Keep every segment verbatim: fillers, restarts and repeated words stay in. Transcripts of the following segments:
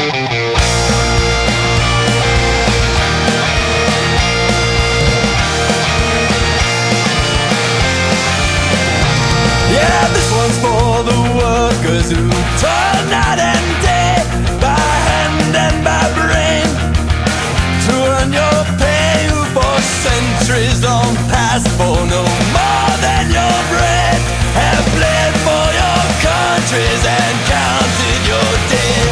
Yeah, this one's for the workers who toil night and day, by hand and by brain, to earn your pay, who for centuries long past, for no more than your bread, have bled for your countries and counted your dead.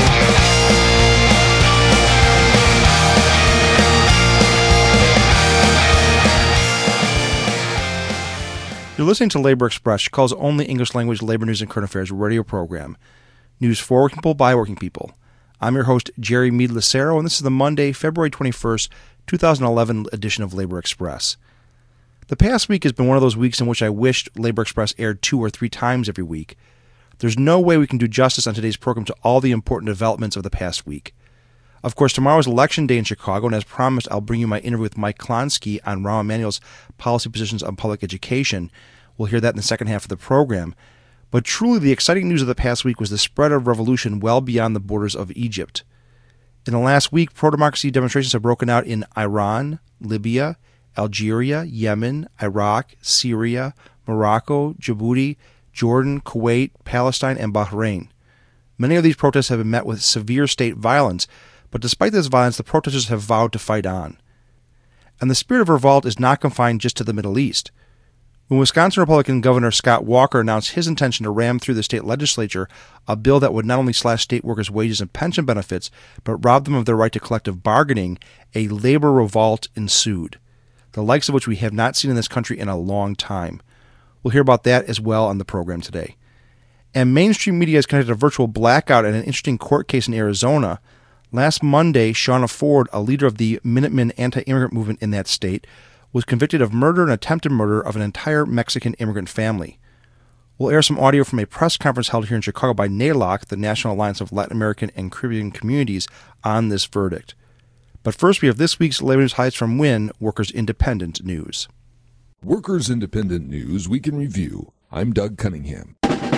You're listening to Labor Express, Chicago's only English-language labor news and current affairs radio program. News for working people by working people. I'm your host, Jerry Mead Lucero, and this is the Monday, February twenty-first, twenty eleven edition of Labor Express. The past week has been one of those weeks in which I wished Labor Express aired two or three times every week. There's no way we can do justice on today's program to all the important developments of the past week. Of course, tomorrow is Election Day in Chicago, and as promised, I'll bring you my interview with Mike Klonsky on Rahm Emanuel's policy positions on public education. We'll hear that in the second half of the program. But truly, the exciting news of the past week was the spread of revolution well beyond the borders of Egypt. In the last week, pro-democracy demonstrations have broken out in Iran, Libya, Algeria, Yemen, Iraq, Syria, Morocco, Djibouti, Jordan, Kuwait, Palestine, and Bahrain. Many of these protests have been met with severe state violence, but despite this violence, the protesters have vowed to fight on. And the spirit of revolt is not confined just to the Middle East. When Wisconsin Republican Governor Scott Walker announced his intention to ram through the state legislature a bill that would not only slash state workers' wages and pension benefits, but rob them of their right to collective bargaining, a labor revolt ensued, the likes of which we have not seen in this country in a long time. We'll hear about that as well on the program today. And mainstream media has conducted a virtual blackout at an interesting court case in Arizona. Last Monday, Shauna Ford, a leader of the Minutemen anti-immigrant movement in that state, was convicted of murder and attempted murder of an entire Mexican immigrant family. We'll air some audio from a press conference held here in Chicago by NALOC, the National Alliance of Latin American and Caribbean Communities, on this verdict. But first, we have this week's labor news highlights from W I N, Workers Independent News. Workers Independent News Week in Review. I'm Doug Cunningham.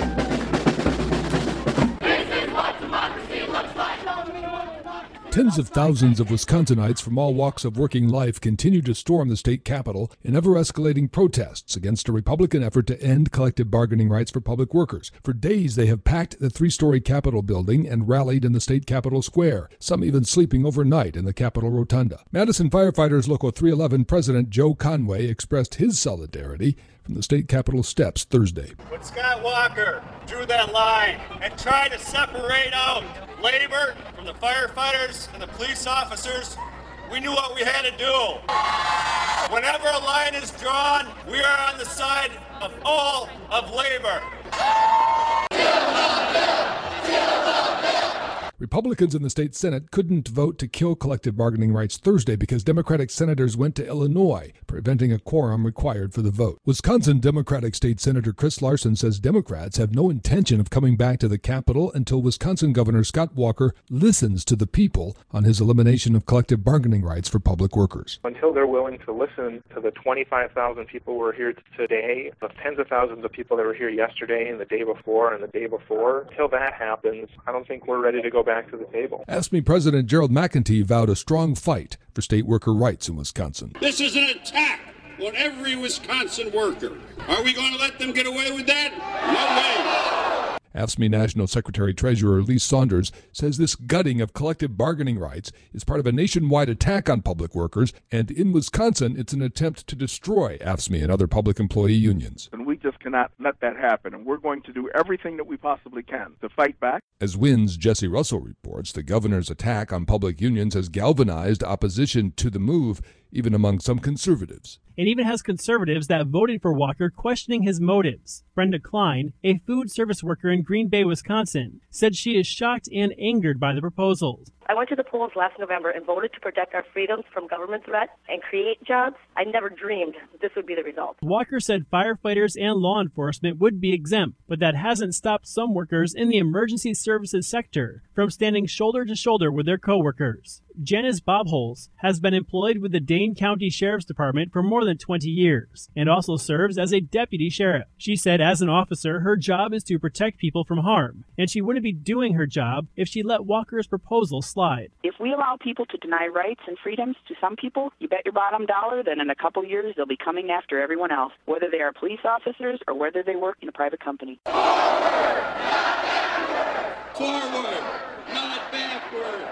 Tens of thousands of Wisconsinites from all walks of working life continue to storm the state capitol in ever-escalating protests against a Republican effort to end collective bargaining rights for public workers. For days, they have packed the three-story Capitol building and rallied in the state Capitol Square, some even sleeping overnight in the Capitol Rotunda. Madison Firefighters Local three eleven President Joe Conway expressed his solidarity from the state Capitol steps Thursday. When Scott Walker drew that line and tried to separate out labor from the firefighters and the police officers, we knew what we had to do. Whenever a line is drawn, we are on the side of all of labor. Republicans in the state Senate couldn't vote to kill collective bargaining rights Thursday because Democratic senators went to Illinois, preventing a quorum required for the vote. Wisconsin Democratic State Senator Chris Larson says Democrats have no intention of coming back to the Capitol until Wisconsin Governor Scott Walker listens to the people on his elimination of collective bargaining rights for public workers. Until they're willing to listen to the twenty-five thousand people who are here today, the tens of thousands of people that were here yesterday and the day before and the day before, until that happens, I don't think we're ready to go back to the table. AFSCME President Gerald McEntee vowed a strong fight for state worker rights in Wisconsin. This is an attack on every Wisconsin worker. Are we going to let them get away with that? No way. AFSCME National Secretary-Treasurer Lee Saunders says this gutting of collective bargaining rights is part of a nationwide attack on public workers, and in Wisconsin, it's an attempt to destroy AFSCME and other public employee unions. And we just cannot let that happen, and we're going to do everything that we possibly can to fight back. As W I N's Jesse Russell reports, the governor's attack on public unions has galvanized opposition to the move, even among some conservatives. It even has conservatives that voted for Walker questioning his motives. Brenda Klein, a food service worker in Green Bay, Wisconsin, said she is shocked and angered by the proposals. I went to the polls last November and voted to protect our freedoms from government threat and create jobs. I never dreamed this would be the result. Walker said firefighters and law enforcement would be exempt, but that hasn't stopped some workers in the emergency services sector from standing shoulder to shoulder with their coworkers. Janice Bobholes has been employed with the Dane County Sheriff's Department for more than twenty years and also serves as a deputy sheriff. She said as an officer, her job is to protect people from harm, and she wouldn't be doing her job if she let Walker's proposal slide. If we allow people to deny rights and freedoms to some people, you bet your bottom dollar that in a couple years they'll be coming after everyone else, whether they are police officers or whether they work in a private company. Forward, not backward.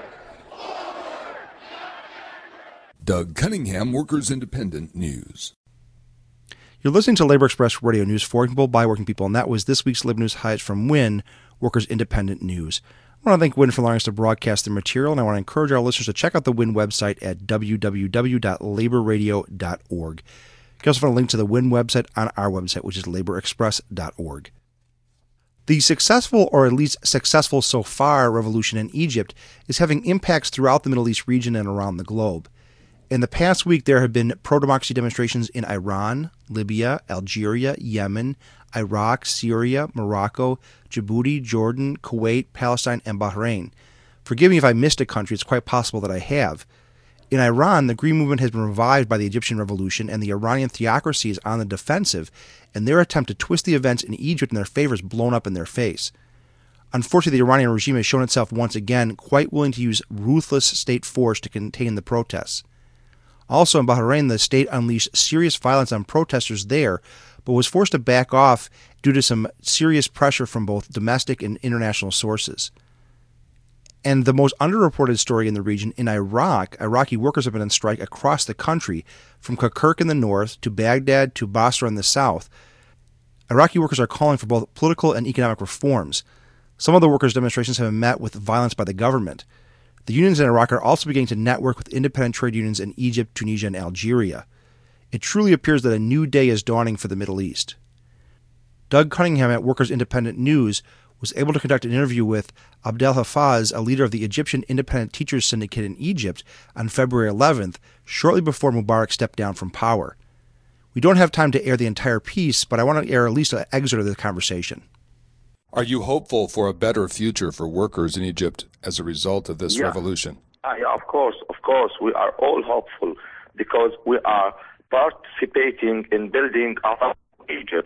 Doug Cunningham, Workers Independent News. You're listening to Labor Express Radio News for working people by working people, and that was this week's Labor News Highlights from W I N, Workers Independent News. I want to thank W I N for allowing us to broadcast their material, and I want to encourage our listeners to check out the W I N website at w w w dot labor radio dot org. You can also find a link to the W I N website on our website, which is labor express dot org. The successful, or at least successful so far, revolution in Egypt is having impacts throughout the Middle East region and around the globe. In the past week, there have been pro-democracy demonstrations in Iran, Libya, Algeria, Yemen, Iraq, Syria, Morocco, Djibouti, Jordan, Kuwait, Palestine, and Bahrain. Forgive me if I missed a country. It's quite possible that I have. In Iran, the Green Movement has been revived by the Egyptian Revolution, and the Iranian theocracy is on the defensive, and their attempt to twist the events in Egypt in their favor is blown up in their face. Unfortunately, the Iranian regime has shown itself once again quite willing to use ruthless state force to contain the protests. Also in Bahrain, the state unleashed serious violence on protesters there, but was forced to back off due to some serious pressure from both domestic and international sources. And the most underreported story in the region, in Iraq, Iraqi workers have been on strike across the country, from Kirkuk in the north to Baghdad to Basra in the south. Iraqi workers are calling for both political and economic reforms. Some of the workers' demonstrations have been met with violence by the government. The unions in Iraq are also beginning to network with independent trade unions in Egypt, Tunisia, and Algeria. It truly appears that a new day is dawning for the Middle East. Doug Cunningham at Workers Independent News was able to conduct an interview with Abdel Hafaz, a leader of the Egyptian Independent Teachers Syndicate in Egypt, on February eleventh, shortly before Mubarak stepped down from power. We don't have time to air the entire piece, but I want to air at least an excerpt of the conversation. Are you hopeful for a better future for workers in Egypt as a result of this yeah. revolution? Uh, yeah, of course, of course. We are all hopeful because we are participating in building our Egypt.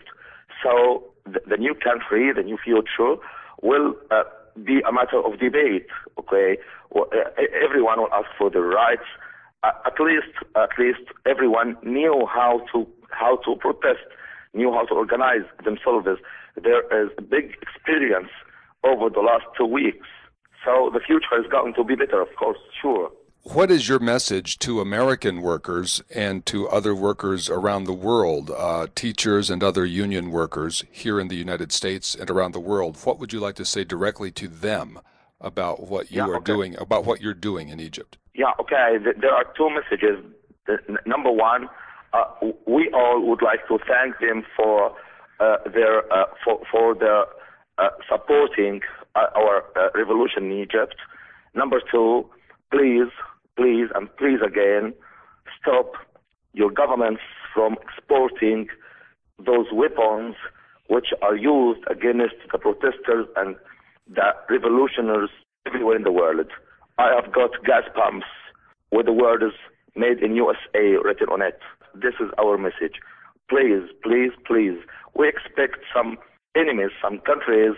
So the, the new country, the new future, will uh, be a matter of debate. Okay, well, uh, everyone will ask for their rights. Uh, at least, at least, everyone knew how to how to protest, knew how to organize themselves. There is a big experience over the last two weeks. So the future is going to be better, of course, sure. What is your message to American workers and to other workers around the world, uh, teachers and other union workers here in the United States and around the world? What would you like to say directly to them about what you yeah, are okay. doing, about what you're doing in Egypt? Yeah, okay. There are two messages. Number one, uh, we all would like to thank them for uh, their uh, for for the uh, supporting uh, our uh, revolution in Egypt. Number two, please, please, and please again, stop your governments from exporting those weapons which are used against the protesters and the revolutionaries everywhere in the world. I have got gas pumps with the words "Made in U S A" written on it. This is our message. Please, please, please. We expect some enemies, some countries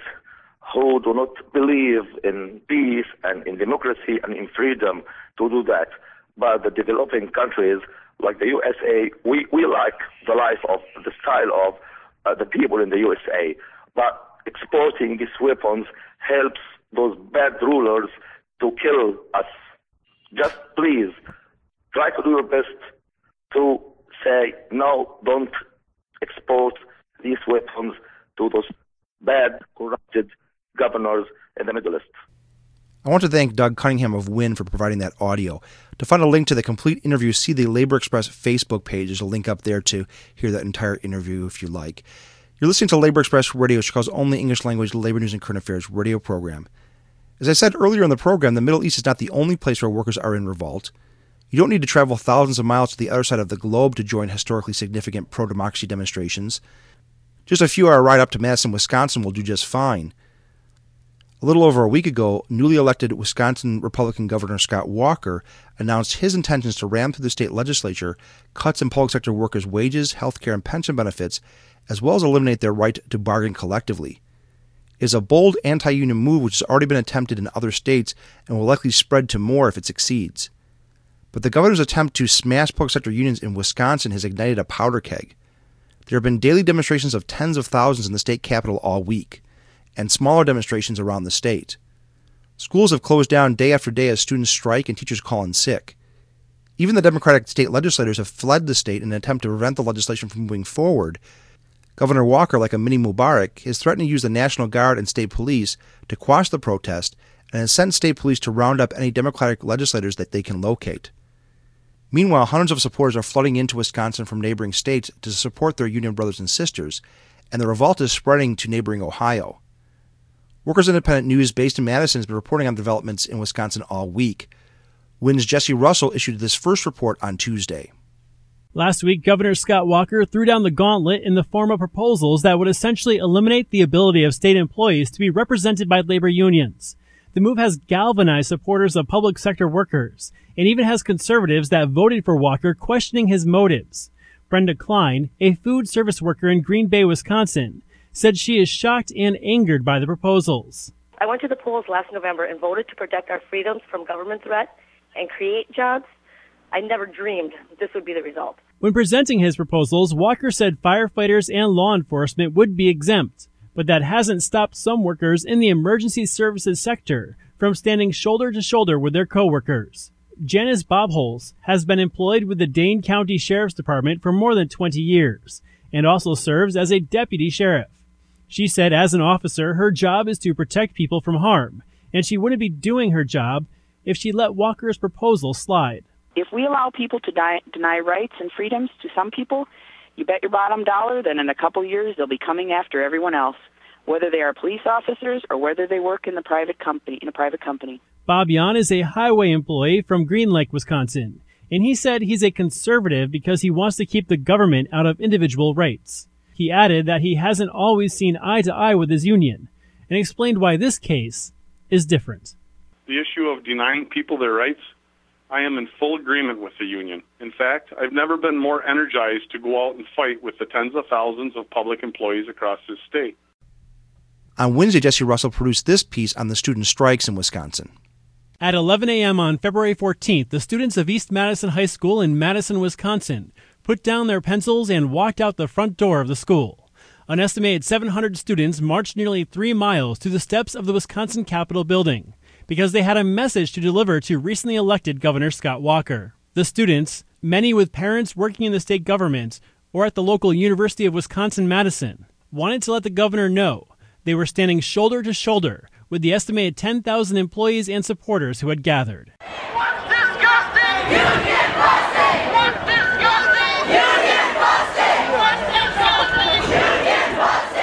who do not believe in peace and in democracy and in freedom to do that. But the developing countries like the U S A, we, we like the life of the style of uh, the people in the U S A. But exporting these weapons helps those bad rulers to kill us. Just please try to do your best to say, no, don't export these weapons to those bad, corrupted governors in the Middle East. I want to thank Doug Cunningham of W I N for providing that audio. To find a link to the complete interview, see the Labor Express Facebook page. There's a link up there to hear that entire interview if you like. You're listening to Labor Express Radio, Chicago's only English-language labor news and current affairs radio program. As I said earlier in the program, the Middle East is not the only place where workers are in revolt. You don't need to travel thousands of miles to the other side of the globe to join historically significant pro-democracy demonstrations. Just a few hour ride up to Madison, Wisconsin will do just fine. A little over a week ago, newly elected Wisconsin Republican Governor Scott Walker announced his intentions to ram through the state legislature cuts in public sector workers' wages, health care, and pension benefits, as well as eliminate their right to bargain collectively. It is a bold anti-union move which has already been attempted in other states and will likely spread to more if it succeeds. But the governor's attempt to smash public sector unions in Wisconsin has ignited a powder keg. There have been daily demonstrations of tens of thousands in the state capitol all week, and smaller demonstrations around the state. Schools have closed down day after day as students strike and teachers call in sick. Even the Democratic state legislators have fled the state in an attempt to prevent the legislation from moving forward. Governor Walker, like a mini Mubarak, is threatening to use the National Guard and state police to quash the protest and has sent state police to round up any Democratic legislators that they can locate. Meanwhile, hundreds of supporters are flooding into Wisconsin from neighboring states to support their union brothers and sisters, and the revolt is spreading to neighboring Ohio. Workers Independent News, based in Madison, has been reporting on developments in Wisconsin all week. W I N's Jesse Russell issued this first report on Tuesday. Last week, Governor Scott Walker threw down the gauntlet in the form of proposals that would essentially eliminate the ability of state employees to be represented by labor unions. The move has galvanized supporters of public sector workers, and even has conservatives that voted for Walker questioning his motives. Brenda Klein, a food service worker in Green Bay, Wisconsin, said she is shocked and angered by the proposals. I went to the polls last November and voted to protect our freedoms from government threat and create jobs. I never dreamed this would be the result. When presenting his proposals, Walker said firefighters and law enforcement would be exempt, but that hasn't stopped some workers in the emergency services sector from standing shoulder to shoulder with their coworkers. Janice Bobholes has been employed with the Dane County Sheriff's Department for more than twenty years and also serves as a deputy sheriff. She said as an officer, her job is to protect people from harm, and she wouldn't be doing her job if she let Walker's proposal slide. If we allow people to die, deny rights and freedoms to some people, you bet your bottom dollar that in a couple years they'll be coming after everyone else, whether they are police officers or whether they work in the private company in a private company. Bob Yan is a highway employee from Green Lake, Wisconsin, and he said he's a conservative because he wants to keep the government out of individual rights. He added that he hasn't always seen eye to eye with his union and explained why this case is different. The issue of denying people their rights, I am in full agreement with the union. In fact, I've never been more energized to go out and fight with the tens of thousands of public employees across this state. On Wednesday, Jesse Russell produced this piece on the student strikes in Wisconsin. At eleven a.m. on February fourteenth, the students of East Madison High School in Madison, Wisconsin, put down their pencils and walked out the front door of the school. An estimated seven hundred students marched nearly three miles to the steps of the Wisconsin Capitol building because they had a message to deliver to recently elected Governor Scott Walker. The students, many with parents working in the state government or at the local University of Wisconsin-Madison, wanted to let the governor know they were standing shoulder to shoulder with the estimated ten thousand employees and supporters who had gathered. What's disgusting? Union busting! What's disgusting? Union busting! What's disgusting? Union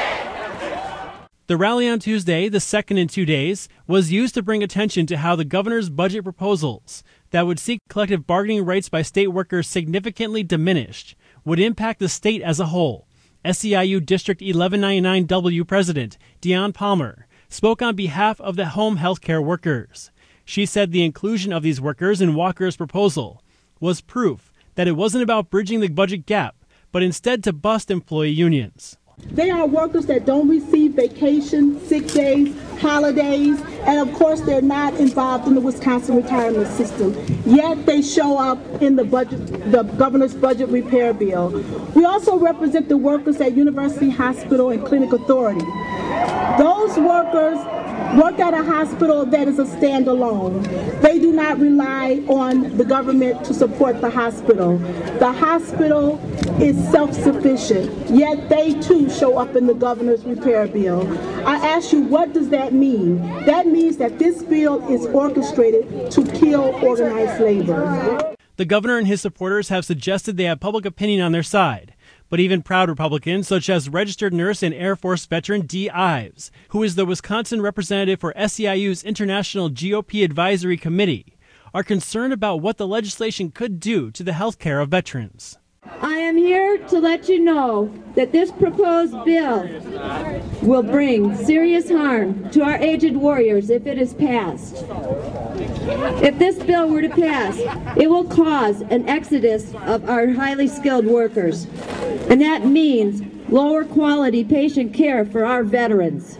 busting! The rally on Tuesday, the second in two days, was used to bring attention to how the governor's budget proposals that would seek collective bargaining rights by state workers significantly diminished would impact the state as a whole. S E I U District eleven ninety-nine W President Dion Palmer spoke on behalf of the home health care workers. She said the inclusion of these workers in Walker's proposal was proof that it wasn't about bridging the budget gap, but instead to bust employee unions. They are workers that don't receive vacation, sick days, holidays, and of course they're not involved in the Wisconsin retirement system. Yet they show up in the budget, the governor's budget repair bill. We also represent the workers at University Hospital and Clinic Authority. Those workers work at a hospital that is a standalone. They do not rely on the government to support the hospital. The hospital is self-sufficient, yet they too show up in the governor's repair bill. I ask you, what does that mean? That means that this bill is orchestrated to kill organized labor. The governor and his supporters have suggested they have public opinion on their side. But even proud Republicans, such as registered nurse and Air Force veteran Dee Ives, who is the Wisconsin representative for S E I U's International G O P Advisory Committee, are concerned about what the legislation could do to the health care of veterans. I am am here to let you know that this proposed bill will bring serious harm to our aged warriors if it is passed. If this bill were to pass, it will cause an exodus of our highly skilled workers, and that means lower quality patient care for our veterans.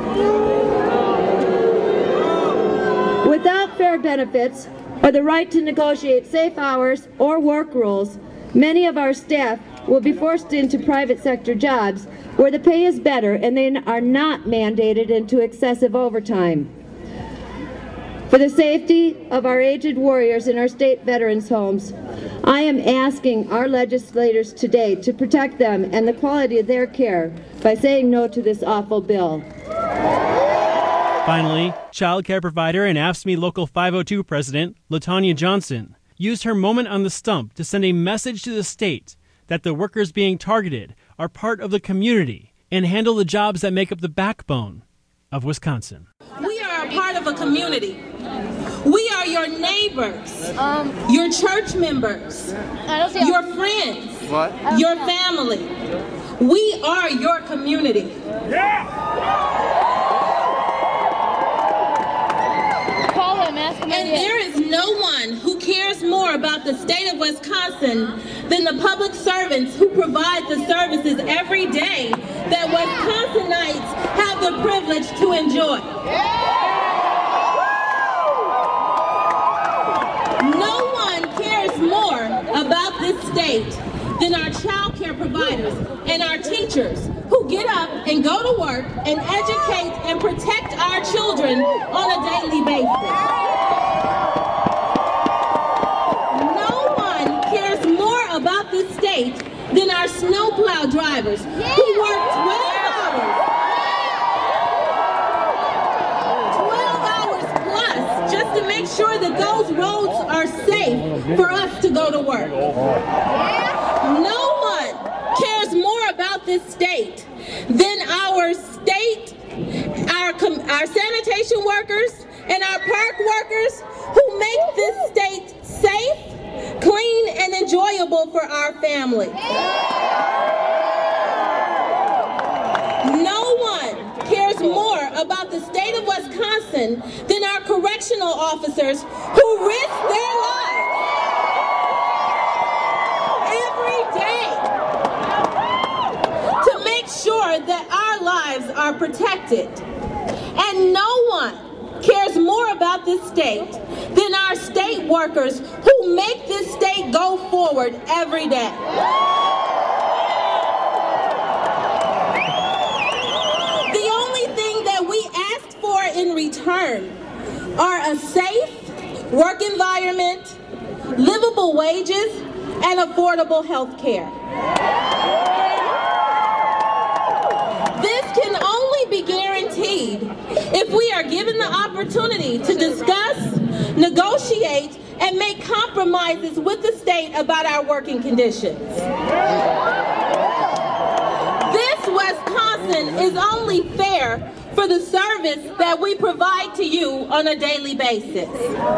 Without fair benefits or the right to negotiate safe hours or work rules, many of our staff will be forced into private sector jobs where the pay is better and they are not mandated into excessive overtime. For the safety of our aged warriors in our state veterans' homes, I am asking our legislators today to protect them and the quality of their care by saying no to this awful bill. Finally, child care provider and AFSCME Local five oh two President LaTanya Johnson used her moment on the stump to send a message to the state that the workers being targeted are part of the community and handle the jobs that make up the backbone of Wisconsin. We are a part of a community. We are your neighbors, um, your church members, your friends, what? your family. We are your community. Yeah. And there is no one who cares more about the state of Wisconsin than the public servants who provide the services every day that Wisconsinites have the privilege to enjoy. No one cares more about this state than our child care providers and our teachers who get up and go to work and educate and protect our children on a daily basis. No one cares more about this state than our snowplow drivers who work twelve hours. twelve hours plus just to make sure that those roads are safe for us to go to work. No one cares more about this state than our state, our, our sanitation workers, and our park workers who make this state safe, clean, and enjoyable for our families. No one cares more about the state of Wisconsin than our correctional officers who risk their lives every day to make sure that our lives are protected. And no one cares more about this state than our state workers who make this state go forward every day. The only thing that we asked for in return are a safe work environment, livable wages, and affordable health care. This can only be guaranteed if we are given the opportunity to discuss, negotiate, and make compromises with the state about our working conditions. This Wisconsin is only fair for the service that we provide to you on a daily basis.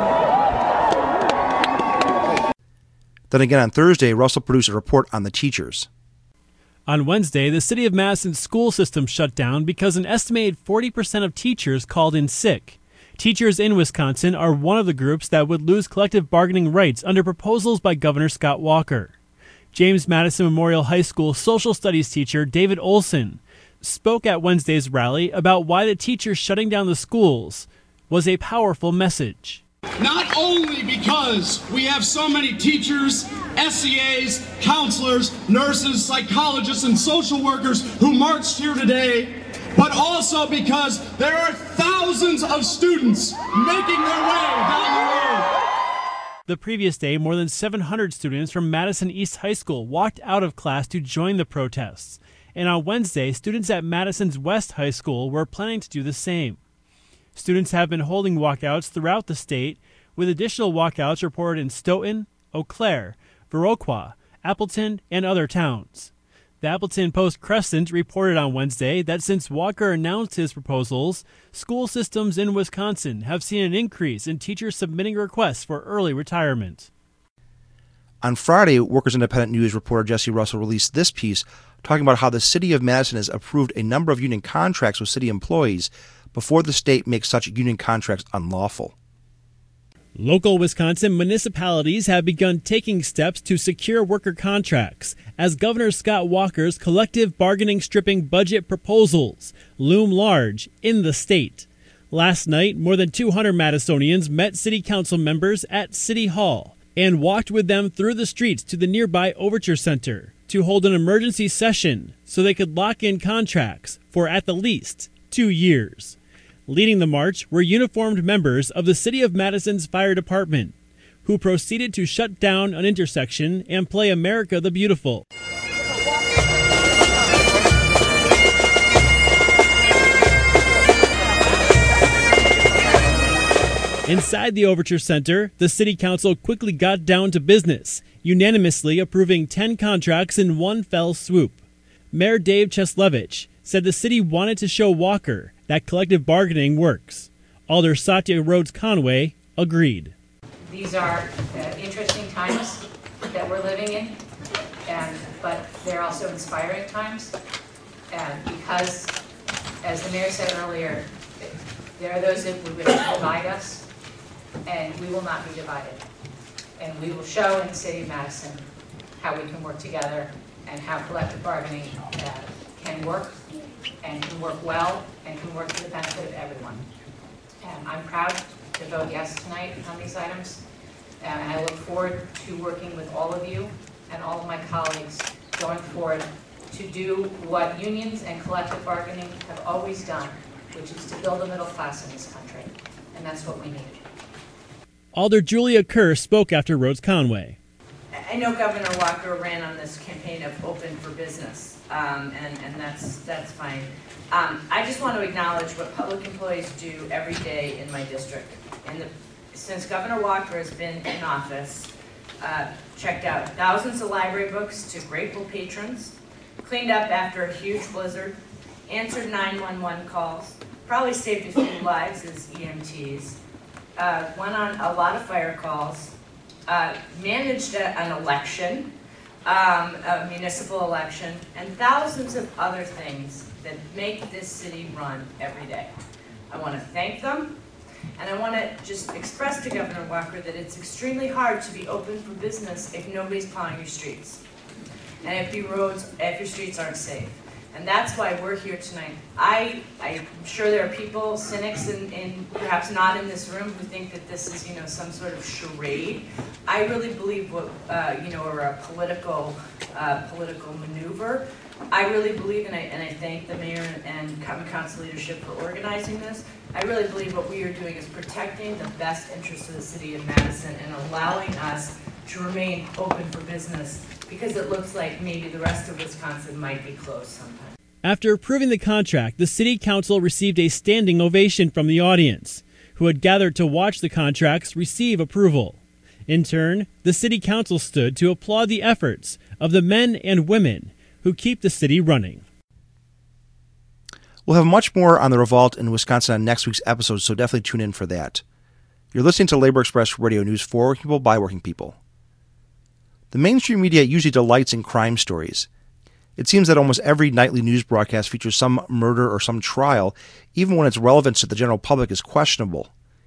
Then again on Thursday, Russell produced a report on the teachers. On Wednesday, the City of Madison's school system shut down because an estimated forty percent of teachers called in sick. Teachers in Wisconsin are one of the groups that would lose collective bargaining rights under proposals by Governor Scott Walker. James Madison Memorial High School social studies teacher David Olson spoke at Wednesday's rally about why the teachers shutting down the schools was a powerful message. Not only because we have so many teachers, S E As, counselors, nurses, psychologists, and social workers who marched here today, but also because there are thousands of students making their way down the road. The previous day, more than seven hundred students from Madison East High School walked out of class to join the protests. And on Wednesday, students at Madison's West High School were planning to do the same. Students have been holding walkouts throughout the state, with additional walkouts reported in Stoughton, Eau Claire, Viroqua, Appleton, and other towns. The Appleton Post-Crescent reported on Wednesday that since Walker announced his proposals, school systems in Wisconsin have seen an increase in teachers submitting requests for early retirement. On Friday, Workers Independent News reporter Jesse Russell released this piece talking about how the city of Madison has approved a number of union contracts with city employees before the state makes such union contracts unlawful. Local Wisconsin municipalities have begun taking steps to secure worker contracts as Governor Scott Walker's collective bargaining stripping budget proposals loom large in the state. Last night, more than two hundred Madisonians met city council members at City Hall and walked with them through the streets to the nearby Overture Center to hold an emergency session so they could lock in contracts for at the least two years. Leading the march were uniformed members of the City of Madison's Fire Department, who proceeded to shut down an intersection and play America the Beautiful. Inside the Overture Center, the City Council quickly got down to business, unanimously approving ten contracts in one fell swoop. Mayor Dave Cheslevich said the city wanted to show Walker that collective bargaining works. Alder Satya Rhodes Conway agreed. These are uh, interesting times that we're living in, and but they're also inspiring times, and because, as the mayor said earlier, there are those that would divide us, and we will not be divided. And we will show in the city of Madison how we can work together and how collective bargaining uh, can work and can work well and can work for the benefit of everyone. And I'm proud to vote yes tonight on these items, and I look forward to working with all of you and all of my colleagues going forward to do what unions and collective bargaining have always done, which is to build a middle class in this country, and that's what we need. Alder Julia Kerr spoke after Rhodes Conway. I know Governor Walker ran on this campaign of open for business, um, and, and that's, that's fine. Um, I just want to acknowledge what public employees do every day in my district. And the, since Governor Walker has been in office, uh, checked out thousands of library books to grateful patrons, cleaned up after a huge blizzard, answered nine one one calls, probably saved a few lives as E M Ts, uh, went on a lot of fire calls, uh, managed a, an election, um, a municipal election, and thousands of other things that make this city run every day. I want to thank them, and I want to just express to Governor Walker that it's extremely hard to be open for business if nobody's plowing your streets, and if your roads, if your streets aren't safe. And that's why we're here tonight. I, I'm sure there are people, cynics, and, and perhaps not in this room, who think that this is, you know, some sort of charade. I really believe what, uh, you know, or a political, uh, political maneuver. I really believe, and I, and I thank the mayor and common council leadership for organizing this. I really believe what we are doing is protecting the best interests of the city of Madison and allowing us to remain open for business, because it looks like maybe the rest of Wisconsin might be closed sometime. After approving the contract, the city council received a standing ovation from the audience, who had gathered to watch the contracts receive approval. In turn, the city council stood to applaud the efforts of the men and women who keep the city running. We'll have much more on the revolt in Wisconsin on next week's episode, so definitely tune in for that. You're listening to Labor Express Radio News for working people by working people. The mainstream media usually delights in crime stories. It seems that almost every nightly news broadcast features some murder or some trial, even when its relevance to the general public is questionable.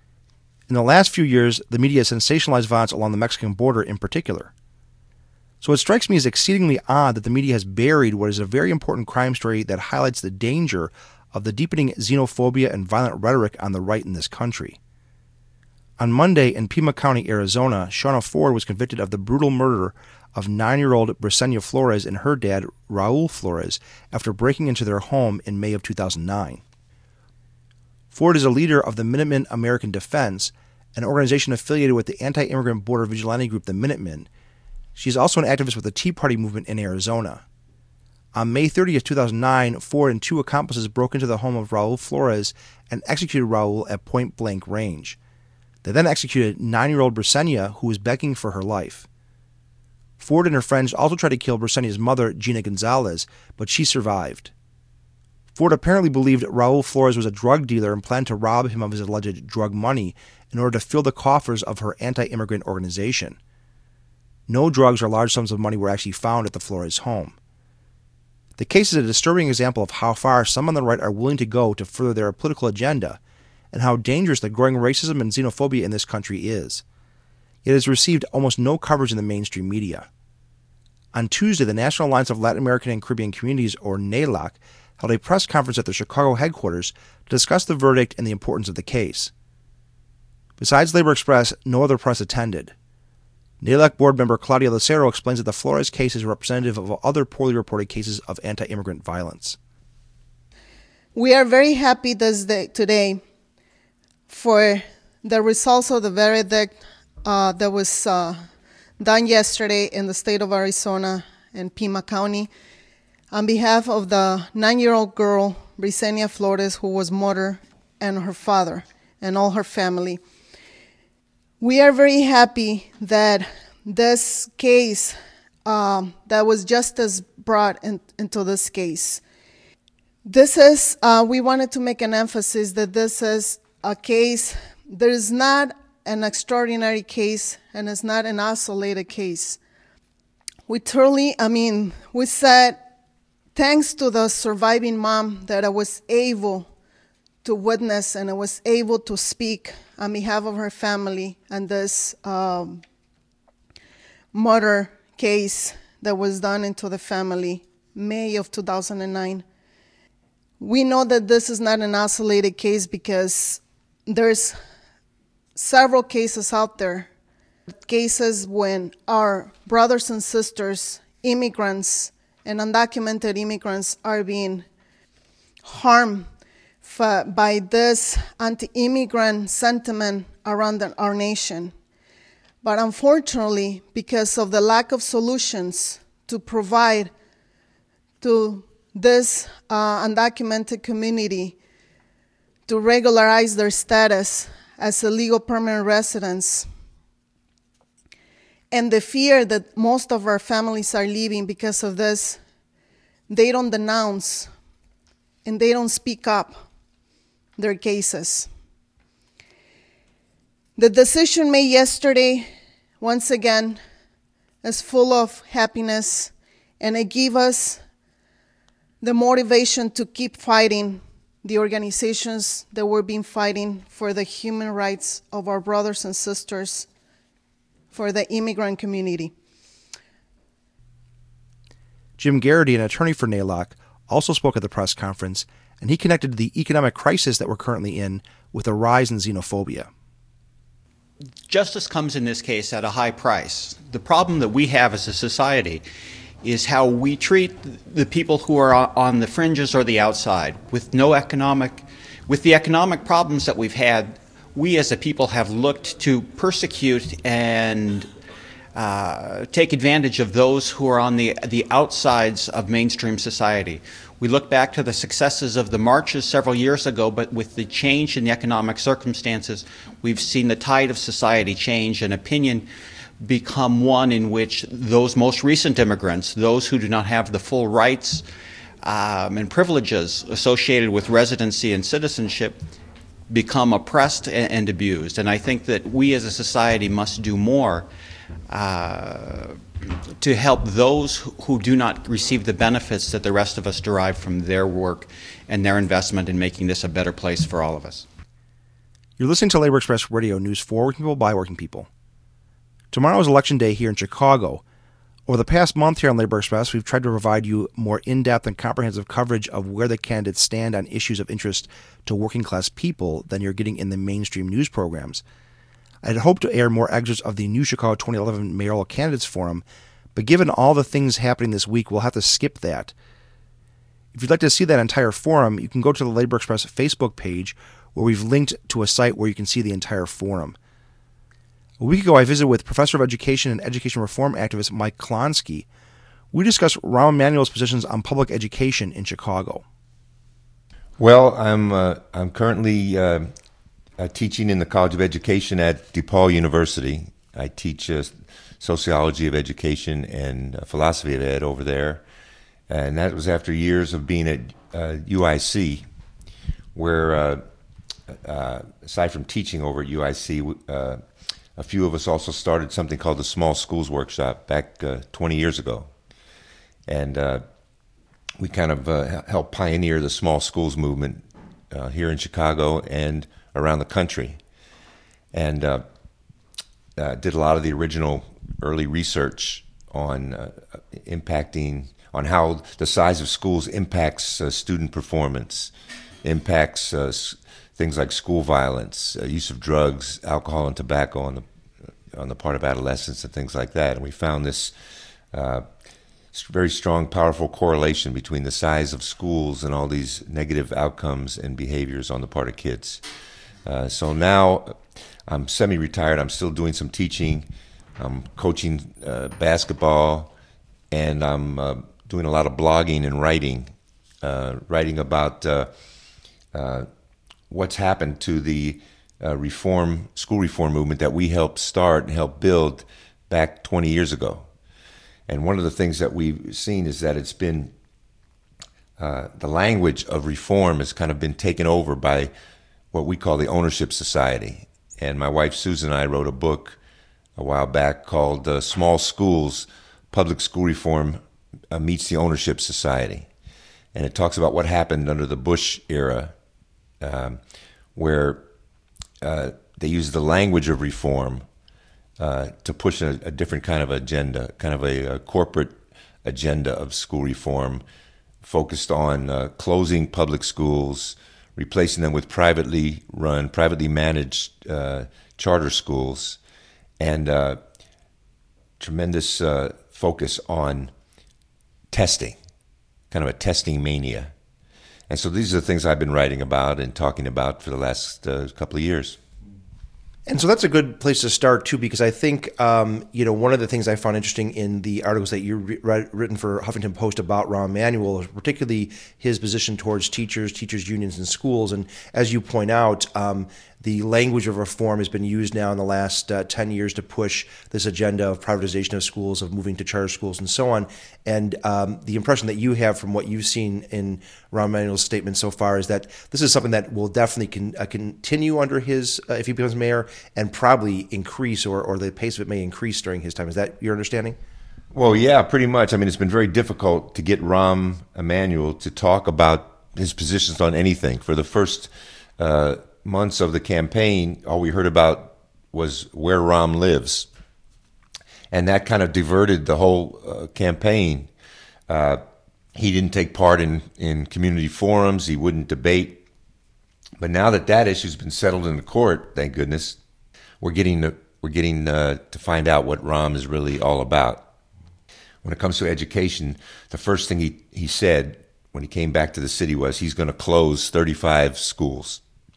In the last few years, the media has sensationalized violence along the Mexican border in particular. So it strikes me as exceedingly odd that the media has buried what is a very important crime story that highlights the danger of the deepening xenophobia and violent rhetoric on the right in this country. On Monday in Pima County, Arizona, Shauna Ford was convicted of the brutal murder of nine-year-old Brisenia Flores and her dad, Raul Flores, after breaking into their home in May of two thousand nine. Ford is a leader of the Minutemen American Defense, an organization affiliated with the anti-immigrant border vigilante group, the Minutemen. She is also an activist with the Tea Party movement in Arizona. On May thirtieth, two thousand nine, Ford and two accomplices broke into the home of Raul Flores and executed Raul at point-blank range. They then executed nine-year-old Brisenia, who was begging for her life. Ford and her friends also tried to kill Brisenia's mother, Gina Gonzalez, but she survived. Ford apparently believed Raul Flores was a drug dealer and planned to rob him of his alleged drug money in order to fill the coffers of her anti-immigrant organization. No drugs or large sums of money were actually found at the Flores home. The case is a disturbing example of how far some on the right are willing to go to further their political agenda, and how dangerous the growing racism and xenophobia in this country is. It has received almost no coverage in the mainstream media. On Tuesday, the National Alliance of Latin American and Caribbean Communities, or NALAC, held a press conference at their Chicago headquarters to discuss the verdict and the importance of the case. Besides Labor Express, no other press attended. NALAC board member Claudia Lucero explains that the Flores case is representative of other poorly reported cases of anti-immigrant violence. We are very happy this day, today for the results of the verdict uh, that was uh, done yesterday in the state of Arizona and Pima County on behalf of the nine-year-old girl, Brisenia Flores, who was murdered, and her father and all her family. We are very happy that this case, um, that was justice brought in, into this case. This is, uh, we wanted to make an emphasis that this is a case, there is not an extraordinary case and it's not an isolated case. We truly, I mean, we said, thanks to the surviving mom that I was able to witness and I was able to speak on behalf of her family on this um, murder case that was done into the family, May of two thousand nine. We know that this is not an isolated case because there's several cases out there, cases when our brothers and sisters, immigrants, and undocumented immigrants are being harmed by this anti-immigrant sentiment around our nation. But unfortunately, because of the lack of solutions to provide to this uh, undocumented community to regularize their status as illegal permanent residents, and the fear that most of our families are leaving because of this, they don't denounce and they don't speak up their cases. The decision made yesterday, once again, is full of happiness, and it gives us the motivation to keep fighting the organizations that we've been fighting for the human rights of our brothers and sisters, for the immigrant community. Jim Garrity, an attorney for NALAC, also spoke at the press conference, and he connected the economic crisis that we're currently in with a rise in xenophobia. Justice comes in this case at a high price. The problem that we have as a society is how we treat the people who are on the fringes or the outside. With no economic, with the economic problems that we've had, we as a people have looked to persecute and uh, take advantage of those who are on the, the outsides of mainstream society. We look back to the successes of the marches several years ago, but with the change in the economic circumstances, we've seen the tide of society change and opinion become one in which those most recent immigrants, those who do not have the full rights um, and privileges associated with residency and citizenship, become oppressed and, and abused. And I think that we as a society must do more uh, to help those who do not receive the benefits that the rest of us derive from their work and their investment in making this a better place for all of us. You're listening to Labor Express Radio, news for working people by working people. Tomorrow is Election Day here in Chicago. Over the past month here on Labor Express, we've tried to provide you more in-depth and comprehensive coverage of where the candidates stand on issues of interest to working-class people than you're getting in the mainstream news programs. I had hoped to air more excerpts of the New Chicago twenty eleven Mayoral Candidates Forum, but given all the things happening this week, we'll have to skip that. If you'd like to see that entire forum, you can go to the Labor Express Facebook page, where we've linked to a site where you can see the entire forum. A week ago, I visited with Professor of Education and Education Reform activist Mike Klonsky. We discussed Rahm Emanuel's positions on public education in Chicago. Well, I'm uh, I'm currently uh, uh, teaching in the College of Education at DePaul University. I teach uh, sociology of education and uh, philosophy of ed over there, and that was after years of being at uh, U I C, where uh, uh, aside from teaching over at U I C, uh, a few of us also started something called the Small Schools Workshop back uh, twenty years ago. And uh, we kind of uh, helped pioneer the small schools movement uh, here in Chicago and around the country. And uh, uh, did a lot of the original early research on uh, impacting, on how the size of schools impacts uh, student performance, impacts uh, things like school violence, uh, use of drugs, alcohol and tobacco on the on the part of adolescents and things like that. And we found this uh, very strong, powerful correlation between the size of schools and all these negative outcomes and behaviors on the part of kids. Uh, so now I'm semi-retired. I'm still doing some teaching. I'm coaching uh, basketball, and I'm uh, doing a lot of blogging and writing, uh, writing about uh, uh, what's happened to the uh, reform, school reform movement that we helped start and helped build back twenty years ago. And one of the things that we've seen is that it's been, uh, the language of reform has kind of been taken over by what we call the ownership society. And my wife Susan and I wrote a book a while back called uh, Small Schools, Public School Reform uh, Meets the Ownership Society. And it talks about what happened under the Bush era, um, where uh, they used the language of reform uh, to push a, a different kind of agenda, kind of a, a corporate agenda of school reform, focused on uh, closing public schools, replacing them with privately run, privately managed uh, charter schools, and uh, tremendous uh, focus on testing, kind of a testing mania. And so these are the things I've been writing about and talking about for the last uh, couple of years. And so that's a good place to start, too, because I think, um, you know, one of the things I found interesting in the articles that you've re- written for Huffington Post about Rahm Emanuel is particularly his position towards teachers, teachers' unions, and schools. And as you point out, um, the language of reform has been used now in the last uh, ten years to push this agenda of privatization of schools, of moving to charter schools, and so on. And um, the impression that you have from what you've seen in Rahm Emanuel's statement so far is that this is something that will definitely con- uh, continue under his, uh, if he becomes mayor, and probably increase, or, or the pace of it may increase during his time. Is that your understanding? Well, yeah, pretty much. I mean, it's been very difficult to get Rahm Emanuel to talk about his positions on anything. For the first uh, months of the campaign, all we heard about was where Rahm lives. And that kind of diverted the whole uh, campaign. Uh, he didn't take part in, in community forums. He wouldn't debate. But now that that issue's been settled in the court, thank goodness, we're getting to, we're getting uh, to find out what Rahm is really all about. When it comes to education, the first thing he, he said when he came back to the city was he's going to close thirty-five schools.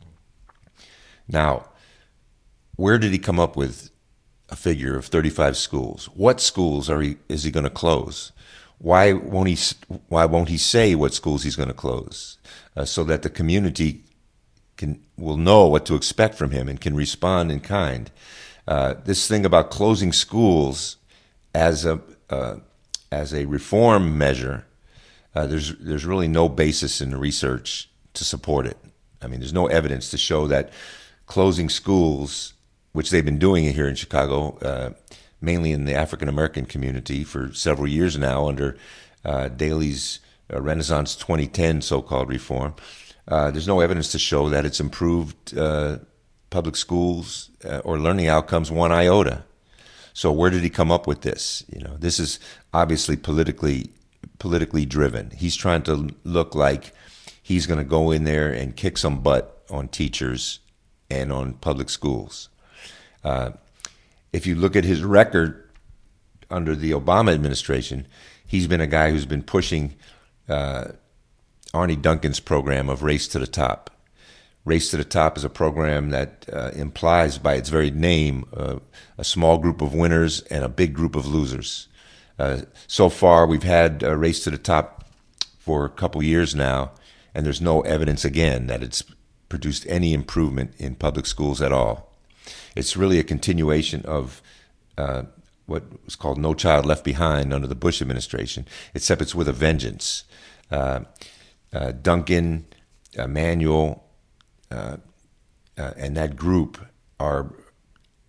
Now, where did he come up with a figure of thirty-five schools? What schools are he is he going to close? Why won't he why won't he say what schools he's going to close, uh, so that the community can will know what to expect from him and can respond in kind? Uh, this thing about closing schools as a uh, as a reform measure, uh, there's there's really no basis in the research to support it. I mean, there's no evidence to show that closing schools, which they've been doing here in Chicago, uh, mainly in the African American community for several years now under uh, Daley's uh, Renaissance twenty ten so-called reform. Uh, there's no evidence to show that it's improved uh, public schools uh, or learning outcomes one iota. So where did he come up with this? You know, this is obviously politically politically driven. He's trying to look like he's going to go in there and kick some butt on teachers and on public schools. Uh, if you look at his record under the Obama administration, he's been a guy who's been pushing uh, Arne Duncan's program of Race to the Top. Race to the Top is a program that uh, implies by its very name uh, a small group of winners and a big group of losers. Uh, so far, we've had uh, Race to the Top for a couple years now, and there's no evidence, again, that it's produced any improvement in public schools at all. It's really a continuation of uh, what was called No Child Left Behind under the Bush administration, except it's with a vengeance. Uh, uh, Duncan, Emanuel, uh, uh, and that group are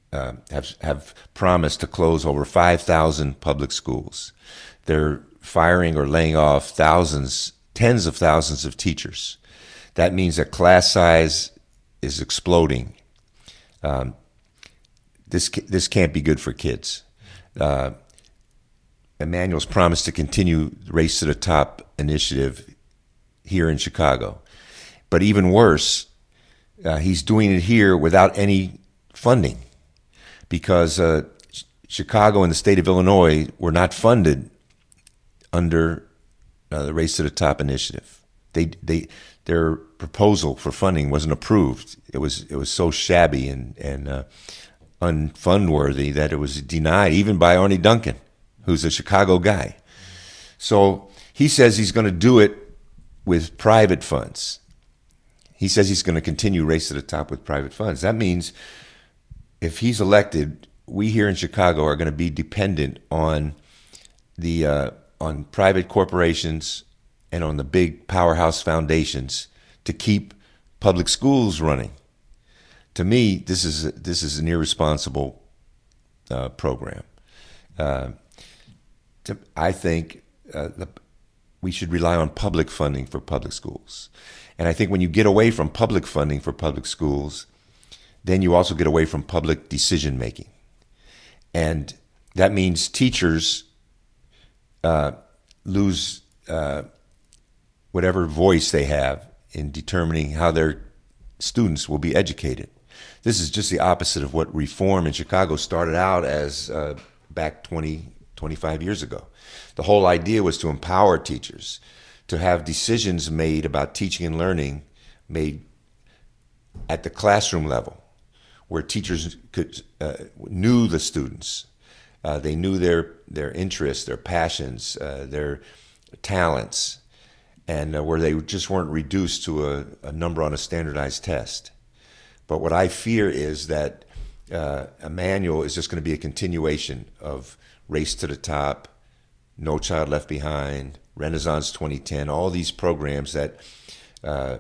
uh, have have promised to close over five thousand public schools. They're firing or laying off thousands, tens of thousands of teachers. That means that class size is exploding. Um, this this can't be good for kids. Uh, Emanuel's promised to continue the Race to the Top initiative here in Chicago. But even worse, uh, he's doing it here without any funding, because uh, Chicago and the state of Illinois were not funded under uh, the Race to the Top initiative. They they their proposal for funding wasn't approved. It was it was so shabby and and uh, unfund-worthy that it was denied, even by Arne Duncan, who's a Chicago guy. So he says he's going to do it with private funds. He says he's going to continue Race to the Top with private funds. That means if he's elected, we here in Chicago are going to be dependent on the uh, on private corporations and on the big powerhouse foundations to keep public schools running. To me, this is this is an irresponsible uh, program. Uh, to, I think uh, the, we should rely on public funding for public schools. And I think when you get away from public funding for public schools, then you also get away from public decision making. And that means teachers uh, lose uh, whatever voice they have in determining how their students will be educated. This is just the opposite of what reform in Chicago started out as uh, back twenty, twenty-five years ago. The whole idea was to empower teachers, to have decisions made about teaching and learning made at the classroom level, where teachers could uh, knew the students. Uh, they knew their, their interests, their passions, uh, their talents, and uh, where they just weren't reduced to a, a number on a standardized test. But what I fear is that uh, Emanuel is just going to be a continuation of Race to the Top, No Child Left Behind, Renaissance twenty ten, all these programs that uh,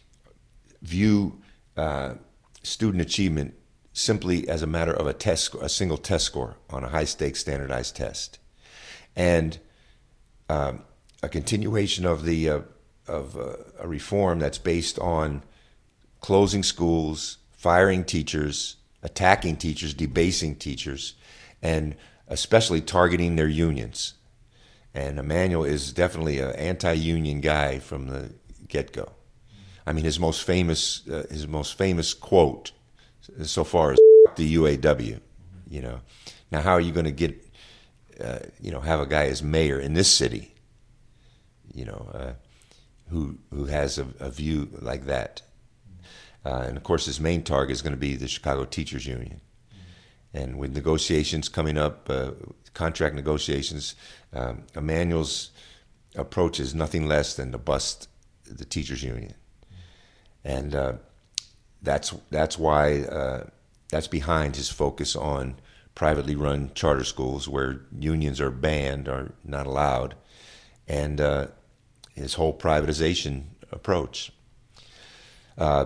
view uh, student achievement simply as a matter of a test, a single test score on a high-stakes standardized test, and um, a continuation of the uh, of uh, a reform that's based on closing schools, firing teachers, attacking teachers, debasing teachers, and especially targeting their unions. And Emanuel is definitely an anti-union guy from the get-go. I mean, his most famous uh, his most famous quote so far is the U A W. You know, now how are you going to get uh, you know have a guy as mayor in this city? You know, uh, who who has a, a view like that? Uh, and of course, his main target is going to be the Chicago Teachers Union. And with negotiations coming up, uh, contract negotiations, um, Emanuel's approach is nothing less than to bust the teachers union. And uh, that's that's why uh, that's behind his focus on privately run charter schools where unions are banned, are not allowed, and uh, his whole privatization approach. Uh,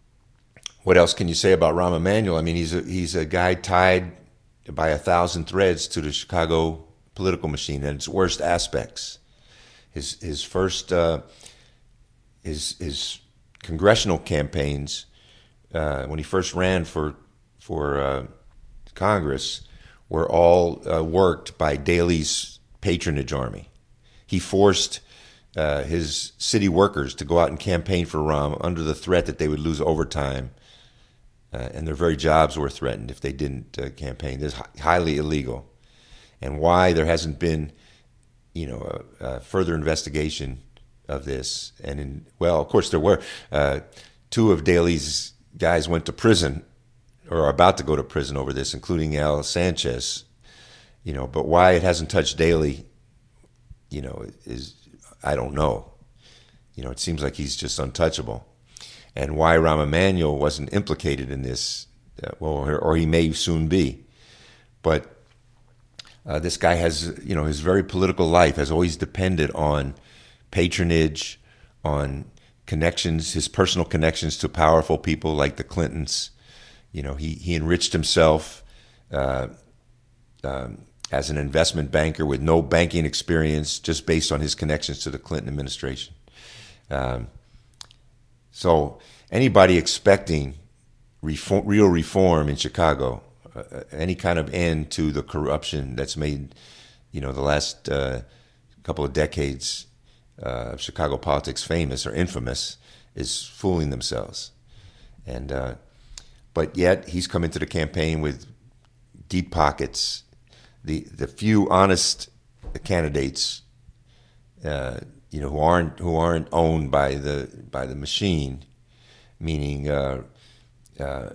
What else can you say about Rahm Emanuel? I mean, he's a, he's a guy tied by a thousand threads to the Chicago political machine and its worst aspects. His his first uh, his his congressional campaigns uh, when he first ran for for uh, Congress were all uh, worked by Daley's patronage army. He forced uh, his city workers to go out and campaign for Rahm under the threat that they would lose overtime. Uh, and their very jobs were threatened if they didn't uh, campaign. This is hi- highly illegal. And why there hasn't been, you know, a, a further investigation of this. And in, well, of course there were. Uh, two of Daley's guys went to prison or are about to go to prison over this, including Al Sanchez. You know, but why it hasn't touched Daley, you know, is, I don't know. You know, it seems like he's just untouchable. And why Rahm Emanuel wasn't implicated in this, uh, well, or, or he may soon be. But uh, this guy has, you know, his very political life has always depended on patronage, on connections, his personal connections to powerful people like the Clintons, You know, he, he enriched himself uh, um, as an investment banker with no banking experience, just based on his connections to the Clinton administration. Um, so anybody expecting reform, real reform in Chicago, uh, any kind of end to the corruption that's made, you know, the last uh, couple of decades uh, of Chicago politics famous or infamous, is fooling themselves. And uh, but yet he's come into the campaign with deep pockets. The the few honest candidates, uh, you know, who aren't who aren't owned by the by the machine, meaning uh, uh,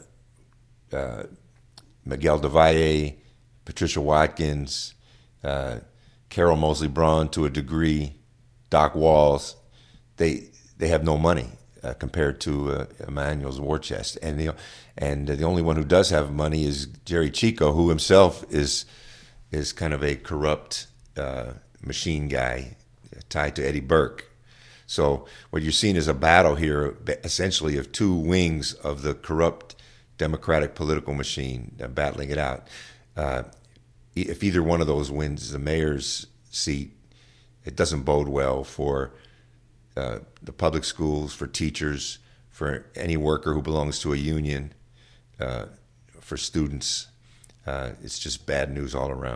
uh, Miguel del Valle, Patricia Watkins, uh, Carol Moseley Braun to a degree, Doc Walls, they they have no money uh, compared to uh, Emanuel's war chest, and the and the only one who does have money is Jerry Chico, who himself is is kind of a corrupt uh, machine guy tied to Eddie Burke. So what you're seeing is a battle here, essentially, of two wings of the corrupt Democratic political machine uh, battling it out. Uh, if either one of those wins the mayor's seat, it doesn't bode well for uh, the public schools, for teachers, for any worker who belongs to a union, uh, for students. Uh, it's just bad news all around.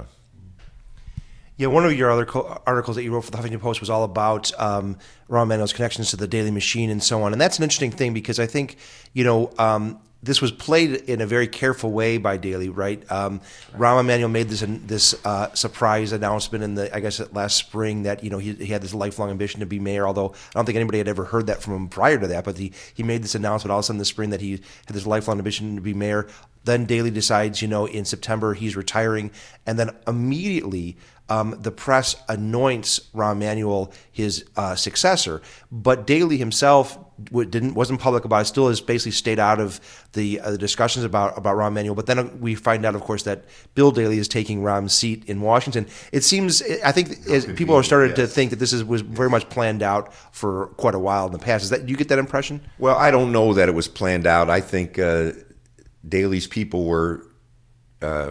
Yeah, one of your other co- articles that you wrote for the Huffington Post was all about um, Rahm Emanuel's connections to the Daily Machine and so on. And that's an interesting thing because I think, you know, um, this was played in a very careful way by Daley, right? Um, Rahm Emanuel made this this uh, surprise announcement in the, I guess, last spring that, you know, he, he had this lifelong ambition to be mayor, although I don't think anybody had ever heard that from him prior to that. But he, he made this announcement all of a sudden this spring that he had this lifelong ambition to be mayor. Then Daley decides, you know, in September he's retiring. And then immediately um, the press anoints Rahm Emanuel his uh, successor. But Daley himself didn't wasn't public about it, still has basically stayed out of the, uh, the discussions about, about Rahm Emanuel. But then we find out, of course, that Bill Daley is taking Rahm's seat in Washington. It seems, I think, as people are starting yes. to think that this is was very much planned out for quite a while in the past. Is that, do you get that impression? Well, I don't know that it was planned out. I think uh, Daley's people were, uh,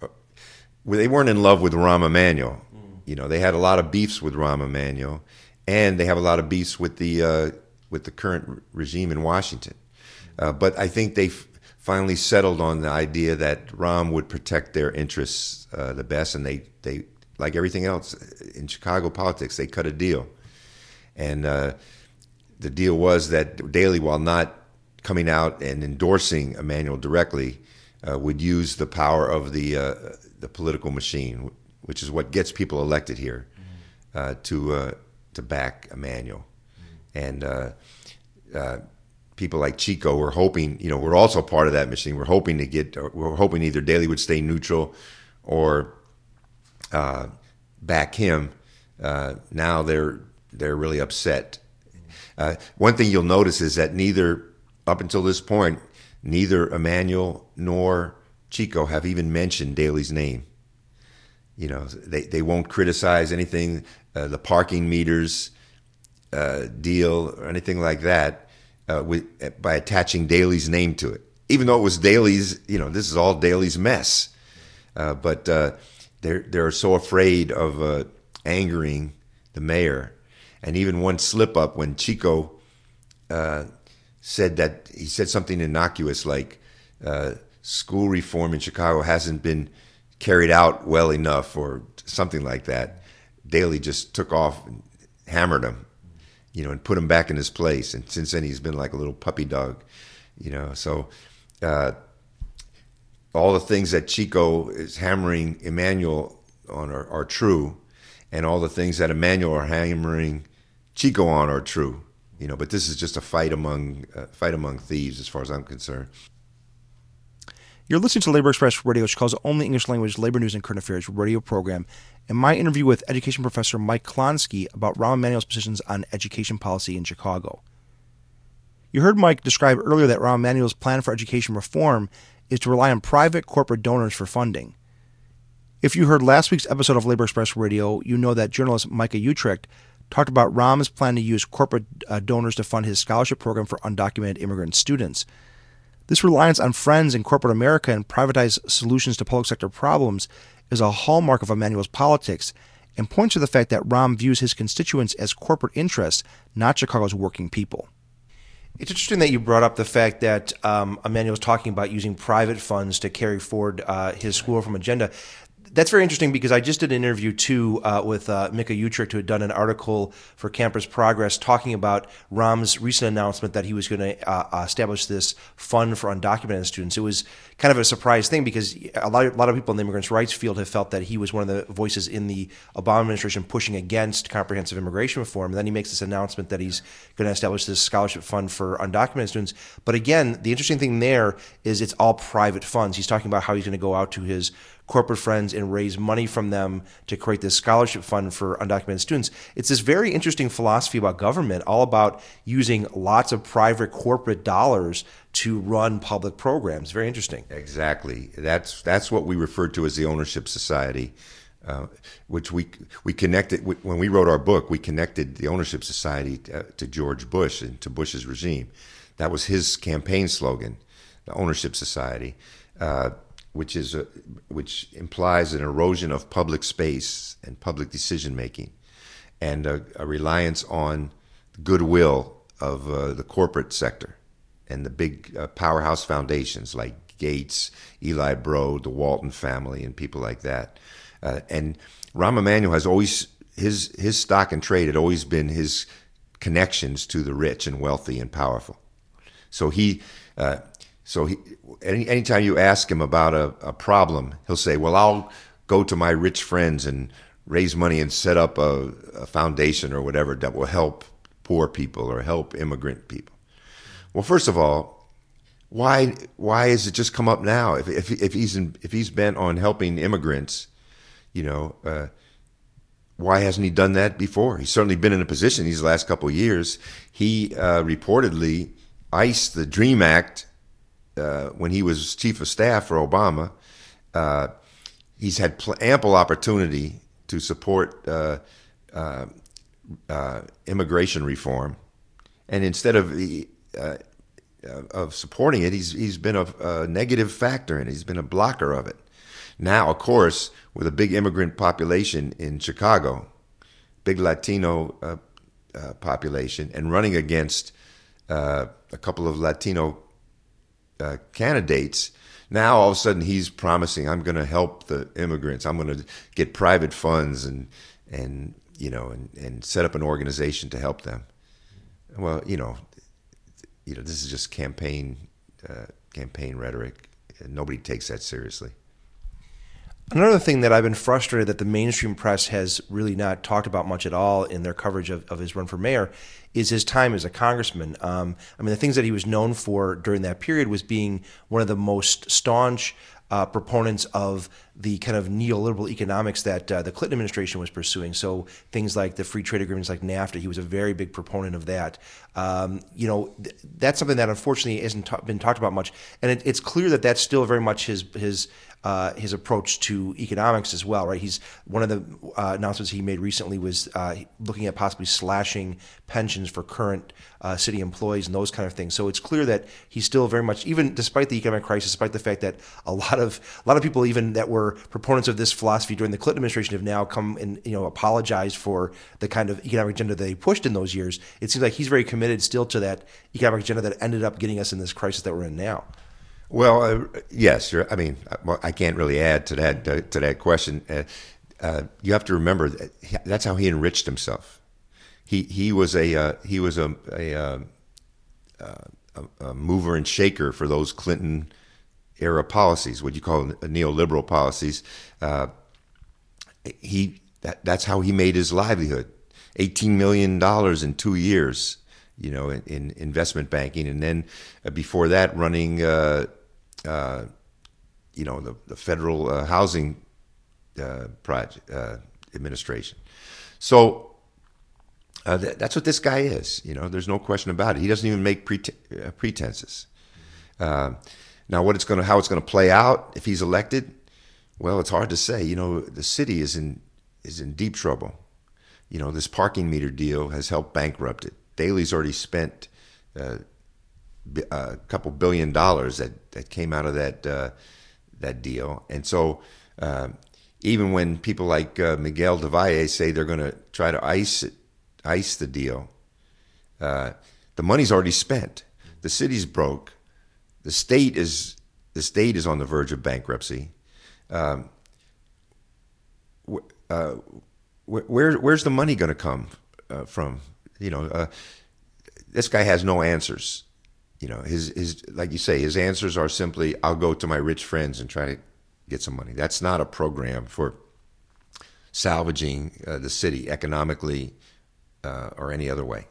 they weren't in love with Rahm Emanuel. Mm. You know, they had a lot of beefs with Rahm Emanuel, and they have a lot of beefs with the uh, with the current regime in Washington. Uh, but I think they f- finally settled on the idea that Rahm would protect their interests uh, the best, and they, they, like everything else in Chicago politics, they cut a deal. And uh, the deal was that Daley, while not coming out and endorsing Emanuel directly, uh, would use the power of the uh, the political machine, which is what gets people elected here, uh, to uh, to back Emanuel. And uh, uh, people like Chico were hoping, you know, we're also part of that machine. We're hoping to get, we're hoping either Daley would stay neutral or uh, back him. Uh, now they're they're really upset. Uh, one thing you'll notice is that neither, up until this point, neither Emanuel nor Chico have even mentioned Daley's name. You know, they, they won't criticize anything, uh, the parking meters uh, deal or anything like that uh, with, by attaching Daley's name to it. Even though it was Daley's, you know, this is all Daley's mess. Uh, but uh, they're, they're so afraid of uh, angering the mayor. And even one slip up when Chico uh, said that, he said something innocuous like, uh, school reform in Chicago hasn't been carried out well enough or something like that. Daley just took off and hammered him, you know, and put him back in his place. And since then he's been like a little puppy dog, you know. So uh, all the things that Chico is hammering Emanuel on are, are true, and all the things that Emanuel are hammering Chico on are true, you know. But this is just a fight among uh, fight among thieves, as far as I'm concerned. You're listening to Labor Express Radio, Chicago's only English-language labor news and current affairs radio program, and my interview with education professor Mike Klonsky about Rahm Emanuel's positions on education policy in Chicago. You heard Mike describe earlier that Rahm Emanuel's plan for education reform is to rely on private corporate donors for funding. If you heard last week's episode of Labor Express Radio, you know that journalist Micah Utrecht talked about Rahm's plan to use corporate uh, donors to fund his scholarship program for undocumented immigrant students. This reliance on friends in corporate America and privatized solutions to public sector problems is a hallmark of Emanuel's politics and points to the fact that Rahm views his constituents as corporate interests, not Chicago's working people. It's interesting that you brought up the fact that um, Emanuel's talking about using private funds to carry forward uh, his school reform agenda. That's very interesting because I just did an interview, too, uh, with uh, Mika Utrecht, who had done an article for Campus Progress talking about Rahm's recent announcement that he was going to uh, establish this fund for undocumented students. It was kind of a surprise thing because a lot, of, a lot of people in the immigrants' rights field have felt that he was one of the voices in the Obama administration pushing against comprehensive immigration reform. And then he makes this announcement that he's going to establish this scholarship fund for undocumented students. But again, the interesting thing there is it's all private funds. He's talking about how he's going to go out to his corporate friends and raise money from them to create this scholarship fund for undocumented students. It's this very interesting philosophy about government, all about using lots of private corporate dollars to run public programs. Very interesting. Exactly. That's that's what we refer to as the ownership society, uh, which we we connected when we wrote our book. We connected the ownership society to, to George Bush and to Bush's regime. That was his campaign slogan, the ownership society. Uh, which is a, which implies an erosion of public space and public decision making, and a, a reliance on goodwill of uh, the corporate sector and the big uh, powerhouse foundations like Gates, Eli Broad, the Walton family, and people like that. Uh, and Rahm Emanuel has always his his stock and trade had always been his connections to the rich and wealthy and powerful. So he. Uh, So he, any anytime you ask him about a, a problem, he'll say, well, I'll go to my rich friends and raise money and set up a, a foundation or whatever that will help poor people or help immigrant people. Well, first of all, why why is it just come up now? If if, if he's in, if he's bent on helping immigrants, you know, uh, why hasn't he done that before? He's certainly been in a position these last couple of years. He uh, reportedly iced the DREAM Act. Uh, when he was chief of staff for Obama. Uh, he's had pl- ample opportunity to support uh, uh, uh, immigration reform, and instead of the, uh, of supporting it, he's he's been a, a negative factor in it. He's been a blocker of it. Now, of course, with a big immigrant population in Chicago, big Latino uh, uh, population, and running against uh, a couple of Latino Uh, candidates, now all of a sudden he's promising, I'm going to help the immigrants. I'm going to get private funds and and you know and, and set up an organization to help them. Well, you know, you know this is just campaign uh, campaign rhetoric. Nobody takes that seriously. Another thing that I've been frustrated that the mainstream press has really not talked about much at all in their coverage of, of his run for mayor is his time as a congressman. Um, I mean, the things that he was known for during that period was being one of the most staunch uh, proponents of the kind of neoliberal economics that uh, the Clinton administration was pursuing. So things like the free trade agreements like NAFTA, he was a very big proponent of that. Um, you know, th- that's something that unfortunately hasn't ta- been talked about much. And it, it's clear that that's still very much his his Uh, his approach to economics as well, right? He's one of the uh, announcements he made recently was uh, looking at possibly slashing pensions for current uh, city employees and those kind of things. So it's clear that he's still very much, even despite the economic crisis, despite the fact that a lot of a lot of people even that were proponents of this philosophy during the Clinton administration have now come and you know apologized for the kind of economic agenda that they pushed in those years. It seems like he's very committed still to that economic agenda that ended up getting us in this crisis that we're in now. Well, uh, yes. You're, I mean, well, I can't really add to that uh, to that question. Uh, uh, you have to remember that that's how he enriched himself. He he was a uh, he was a a, uh, a a mover and shaker for those Clinton era policies, what you call neoliberal policies. Uh, he that that's how he made his livelihood. Eighteen million dollars in two years. You know, in, in investment banking, and then uh, before that, running, uh, uh, you know, the, the federal uh, housing uh, project uh, administration. So uh, th- that's what this guy is. You know, there's no question about it. He doesn't even make prete- uh, pretenses. Uh, now, what it's going to, how it's going to play out if he's elected? Well, it's hard to say. You know, the city is in is in deep trouble. You know, this parking meter deal has helped bankrupt it. Daley's already spent uh, a couple billion dollars that, that came out of that uh, that deal. And so uh, even when people like uh, Miguel del Valle say they're going to try to ice it, ice the deal, uh, the money's already spent. The city's broke. The state is the state is on the verge of bankruptcy. Um, uh, where where's the money going to come uh, from? You know, uh, this guy has no answers. You know, his his like you say, his answers are simply, "I'll go to my rich friends and try to get some money." That's not a program for salvaging uh, the city economically uh, or any other way.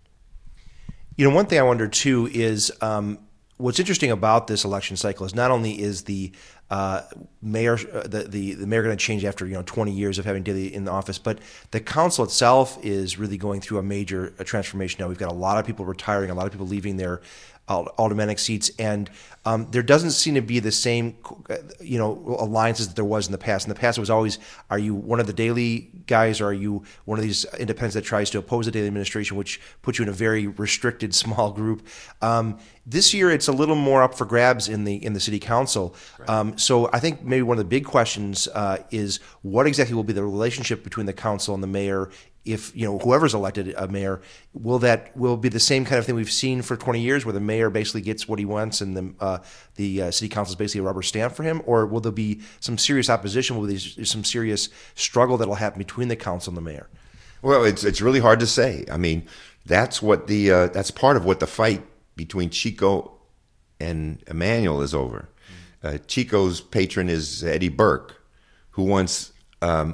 You know, one thing I wonder too is um, what's interesting about this election cycle is not only is the uh, mayor uh, the, the the mayor going to change after you know twenty years of having Daley in the office, but the council itself is really going through a major a transformation now. We've got a lot of people retiring, a lot of people leaving their aldermanic seats, and um, there doesn't seem to be the same, you know, alliances that there was in the past. In the past, it was always, are you one of the Daley guys, or are you one of these independents that tries to oppose the Daley administration, which puts you in a very restricted small group. Um, this year, it's a little more up for grabs in the in the city council. Right. Um, so I think maybe one of the big questions uh, is what exactly will be the relationship between the council and the mayor. If you know whoever's elected a mayor, will that will be the same kind of thing we've seen for twenty years, where the mayor basically gets what he wants and the uh, the uh, city council is basically a rubber stamp for him, or will there be some serious opposition? Will there be some serious struggle that'll happen between the council and the mayor? Well, it's it's really hard to say. I mean, that's what the uh, that's part of what the fight between Chico and Emanuel is over. Uh, Chico's patron is Eddie Burke, who wants. Um,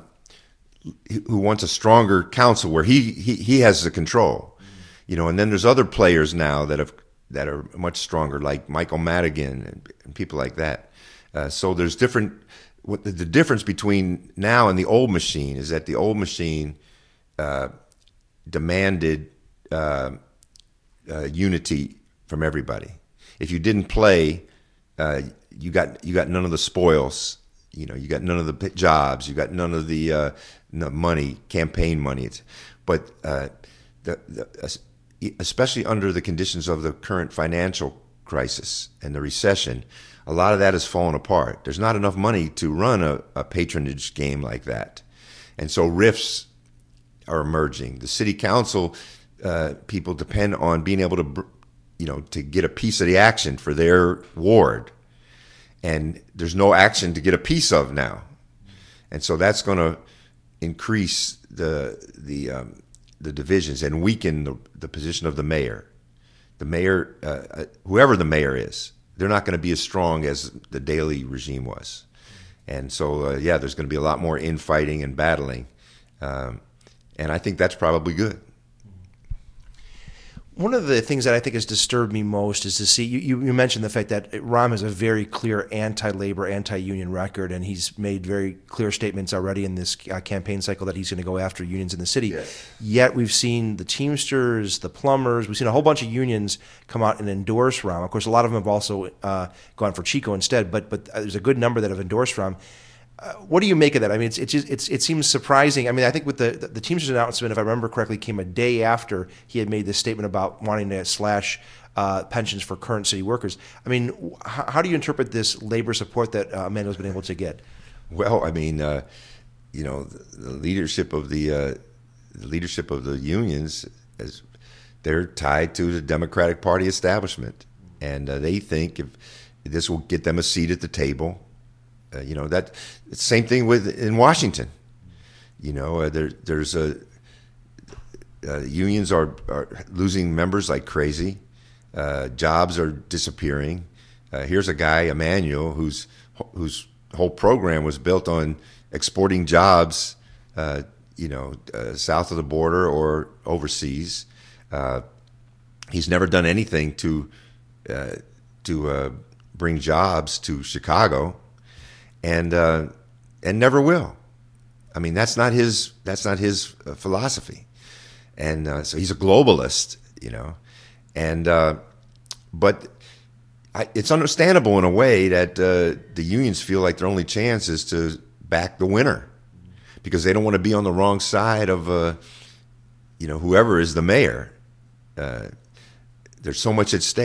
who wants a stronger council where he, he, he has the control, you know, and then there's other players now that have, that are much stronger, like Michael Madigan and, and people like that. Uh, so there's different, what the, the difference between now and the old machine is that the old machine, uh, demanded, uh, uh, unity from everybody. If you didn't play, uh, you got, you got none of the spoils. You know, you got none of the jobs, you got none of the uh, no money, campaign money. It's, but uh, the, the, especially under the conditions of the current financial crisis and the recession, a lot of that has fallen apart. There's not enough money to run a, a patronage game like that. And so rifts are emerging. The city council uh, people depend on being able to, you know, to get a piece of the action for their ward. And there's no action to get a piece of now, and so that's going to increase the the um, the divisions and weaken the, the position of the mayor. The mayor, uh, whoever the mayor is, they're not going to be as strong as the Daley regime was, and so uh, yeah, there's going to be a lot more infighting and battling, um, and I think that's probably good. One of the things that I think has disturbed me most is to see, you, you mentioned the fact that Rahm has a very clear anti-labor, anti-union record, and he's made very clear statements already in this uh, campaign cycle that he's going to go after unions in the city. Yes. Yet we've seen the Teamsters, the plumbers, we've seen a whole bunch of unions come out and endorse Rahm. Of course, a lot of them have also uh, gone for Chico instead, but but there's a good number that have endorsed Rahm. Uh, what do you make of that? I mean, it's it's just, it's it seems surprising. I mean, I think with the, the the Teamsters announcement, if I remember correctly, came a day after he had made this statement about wanting to slash uh, pensions for current city workers. I mean, h- how do you interpret this labor support that uh, Emanuel's been able to get? Well, I mean, uh, you know, the, the leadership of the uh, the leadership of the unions is they're tied to the Democratic Party establishment, and uh, they think if this will get them a seat at the table. Uh, you know, that it's the same thing with in Washington. You know, uh, there, there's a uh, unions are, are losing members like crazy. Uh, jobs are disappearing. Uh, here's a guy, Emanuel, whose whose whole program was built on exporting jobs, uh, you know, uh, south of the border or overseas. Uh, he's never done anything to uh, to uh, bring jobs to Chicago. And uh, and never will. I mean, that's not his. That's not his uh, philosophy. And uh, so he's a globalist, you know. And uh, but I, it's understandable in a way that uh, the unions feel like their only chance is to back the winner, because they don't want to be on the wrong side of, uh, you know, whoever is the mayor. Uh, there's so much at stake.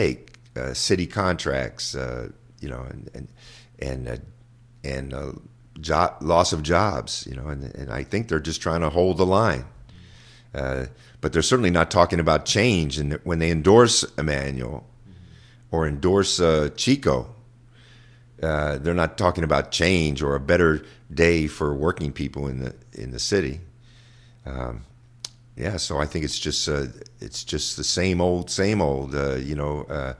uh, city contracts, uh, you know, and and and uh, and uh, job, loss of jobs, you know, and and I think they're just trying to hold the line. Uh, but they're certainly not talking about change. And when they endorse Emanuel or endorse uh, Chico, uh, they're not talking about change or a better day for working people in the in the city. Um, yeah, so I think it's just uh, it's just the same old, same old. Uh, you know, uh,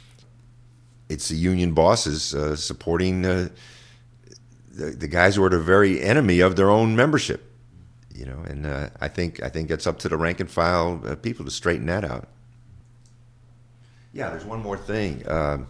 it's the union bosses uh, supporting uh, the the guys who are the very enemy of their own membership. You know, and uh, I think I think it's up to the rank and file uh, people to straighten that out. Yeah, there's one more thing. Um,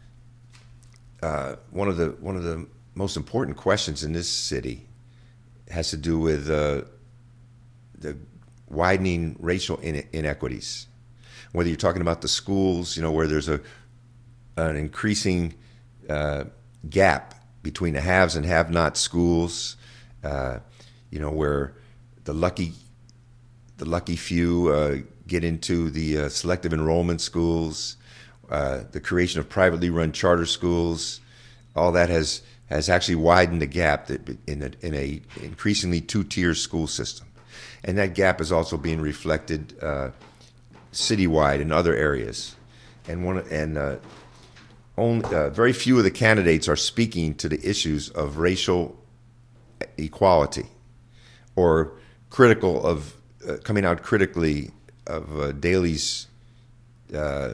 uh, one of the one of the most important questions in this city has to do with uh, the widening racial in- inequities. Whether you're talking about the schools, you know, where there's a an increasing uh, gap between the haves and have-not schools, uh, you know, where the lucky, the lucky few uh, get into the uh, selective enrollment schools, uh, the creation of privately run charter schools. All that has has actually widened the gap that in a, in a increasingly two-tier school system, and that gap is also being reflected uh, citywide in other areas. And one and uh, only uh, very few of the candidates are speaking to the issues of racial equality, or critical of uh, coming out critically of uh, Daley's uh,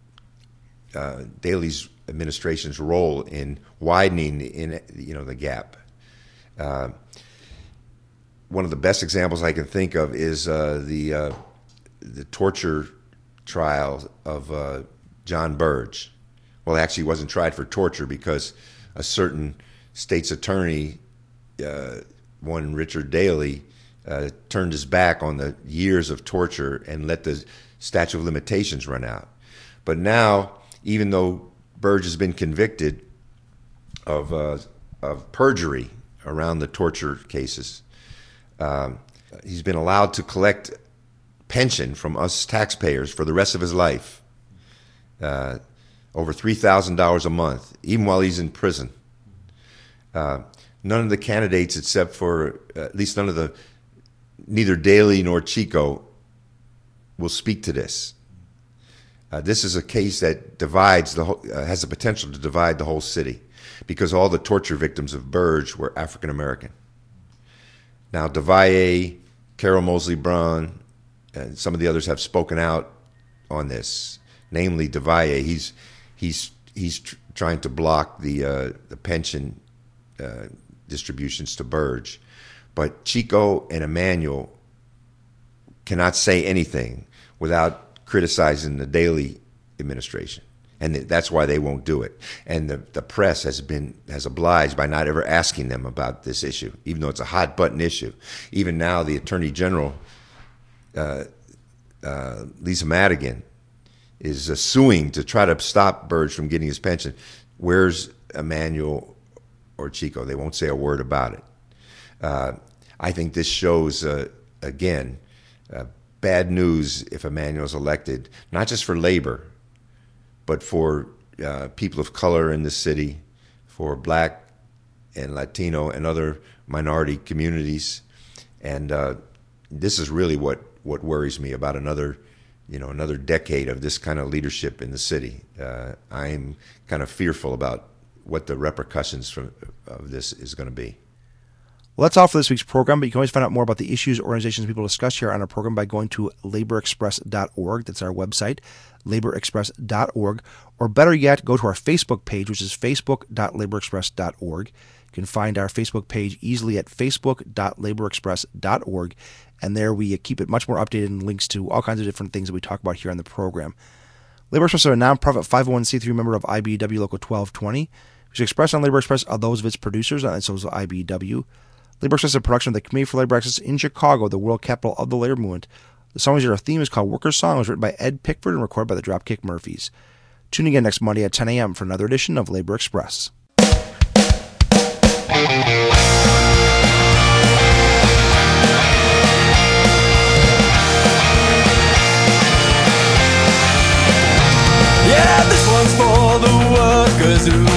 uh, Daley's administration's role in widening in you know the gap. Uh, one of the best examples I can think of is uh, the uh, the torture trial of uh, John Burge. Well, actually, he wasn't tried for torture because a certain state's attorney, uh, one Richard Daley, Uh, turned his back on the years of torture and let the statute of limitations run out. But now, even though Burge has been convicted of uh, of perjury around the torture cases, um, he's been allowed to collect pension from us taxpayers for the rest of his life, uh, over three thousand dollars a month, even while he's in prison. Uh, none of the candidates, except for uh, at least none of the neither Daley nor Chico will speak to this. Uh, this is a case that divides the whole, uh, has the potential to divide the whole city, because all the torture victims of Burge were African American. Now, DeValle, Carol Moseley Braun, and some of the others have spoken out on this. Namely, DeValle, he's he's he's tr- trying to block the uh, the pension uh, distributions to Burge. But Chico and Emanuel cannot say anything without criticizing the Daley administration, and that's why they won't do it. And the, the press has been has obliged by not ever asking them about this issue, even though it's a hot button issue. Even now, the Attorney General, uh, uh, Lisa Madigan, is uh, suing to try to stop Burge from getting his pension. Where's Emanuel or Chico? They won't say a word about it. Uh, I think this shows, uh, again, uh, bad news if Emanuel's elected, not just for labor, but for uh, people of color in the city, for Black and Latino and other minority communities. And uh, this is really what, what worries me about another, you know, another decade of this kind of leadership in the city. Uh, I'm kind of fearful about what the repercussions from, of this is going to be. Well, that's all for this week's program, but you can always find out more about the issues, organizations, and people discussed here on our program by going to labor express dot org. That's our website, labor express dot org. Or better yet, go to our Facebook page, which is facebook dot labor express dot org. You can find our Facebook page easily at facebook dot labor express dot org, and there we keep it much more updated and links to all kinds of different things that we talk about here on the program. Labor Express is a nonprofit five oh one c three member of I B E W Local twelve twenty. Which expressed on Labor Express are those of its producers, and so is I B E W. Labor Express is a production of the Committee for Labor Access in Chicago, the world capital of the labor movement. The song is our theme is called Workers' Song. It was written by Ed Pickford and recorded by the Dropkick Murphys. Tune again next Monday at ten a.m. for another edition of Labor Express. Yeah, this one workers who